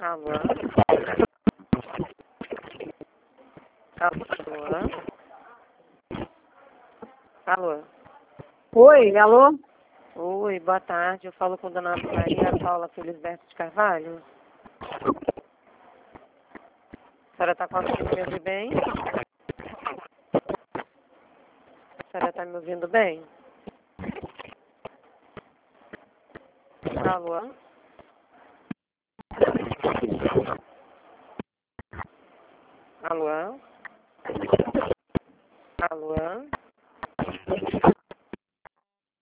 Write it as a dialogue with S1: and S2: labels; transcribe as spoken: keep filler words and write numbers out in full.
S1: Alô? Alô? Alô?
S2: Oi, alô?
S1: Oi, boa tarde. Eu falo com a dona Maria Paula Felisberto de Carvalho. A senhora está conseguindo me ouvir bem? A senhora está me ouvindo bem? Alô? Alô?